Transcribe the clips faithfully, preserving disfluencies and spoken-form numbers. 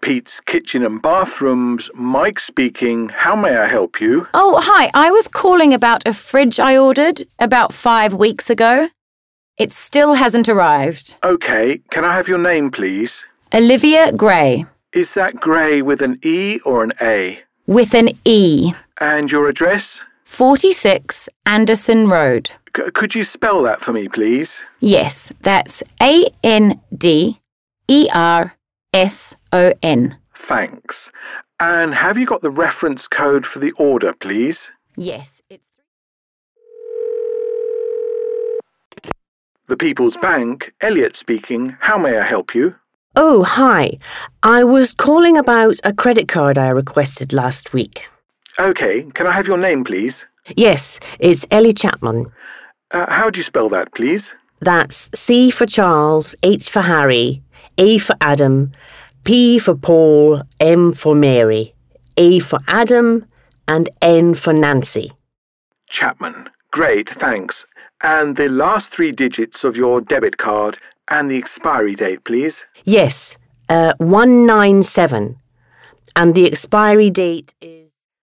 Pete's Kitchen and Bathrooms. Mike speaking. How may I help you? Oh, hi. I was calling about a fridge I ordered about five weeks ago. It still hasn't arrived. Okay, can I have your name, please? Olivia Gray. Is that Gray with an E or an A? With an E. And your address? forty-six Anderson Road. C- could you spell that for me, please? Yes, that's A N D E R S O N. Thanks. And have you got the reference code for the order, please? Yes, it's... The People's Bank, Elliot speaking. How may I help you? Oh, hi. I was calling about a credit card I requested last week. Okay, can I have your name, please? Yes, it's Ellie Chapman. Uh, how do you spell that, please? That's C for Charles, H for Harry, A for Adam, P for Paul, M for Mary, A for Adam, and N for Nancy. Chapman. Great, thanks. And the last three digits of your debit card and the expiry date, please. Yes, uh, one nine seven. And the expiry date is...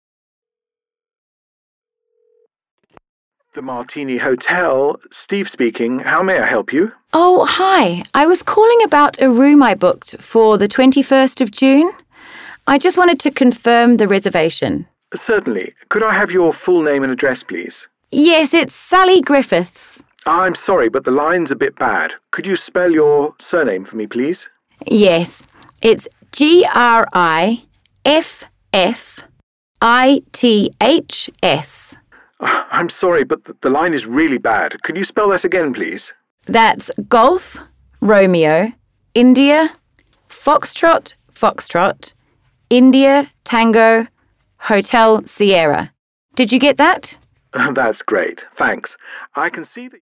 The Martini Hotel, Steve speaking. How may I help you? Oh, hi. I was calling about a room I booked for the twenty-first of June. I just wanted to confirm the reservation. Certainly. Could I have your full name and address, please? Yes, it's Sally Griffiths. I'm sorry, but the line's a bit bad. Could you spell your surname for me, please? Yes, it's G R I F F I T H S. I'm sorry, but the line is really bad. Could you spell that again, please? That's Golf, Romeo, India, Foxtrot, Foxtrot, India, Tango, Hotel Sierra. Did you get that? That's great. Thanks. I can see that...